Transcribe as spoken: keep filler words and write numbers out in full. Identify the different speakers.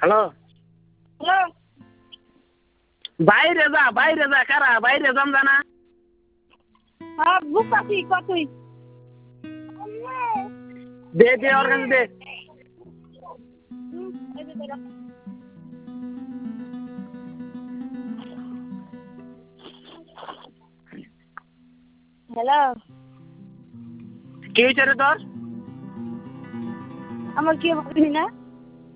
Speaker 1: hello
Speaker 2: hello
Speaker 1: বাইরে যা বাইরে যা কারা বাইরে যাম জানা
Speaker 2: হ্যাঁ বুক আছি কতই
Speaker 1: দে দে ওর কাছে দে
Speaker 2: হ্যালো
Speaker 1: কি হয়েছে রে তোর
Speaker 2: আমার কি বলবি না